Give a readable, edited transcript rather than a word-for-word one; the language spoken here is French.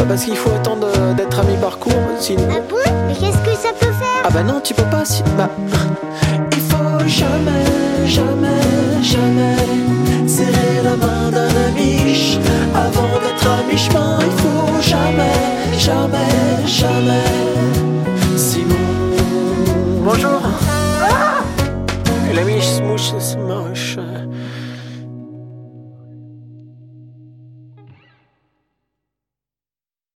parce qu'il faut attendre d'être à mi-parcours, sinon... Ah bon? Mais qu'est-ce que ça peut faire? Ah bah non, tu peux pas, si... Bah... Il faut jamais, jamais, jamais serrer la main d'un ami avant d'être à mi-chemin. Il faut jamais, jamais, jamais, sinon... Bonjour. Ah, l'ami se mouche, se moche.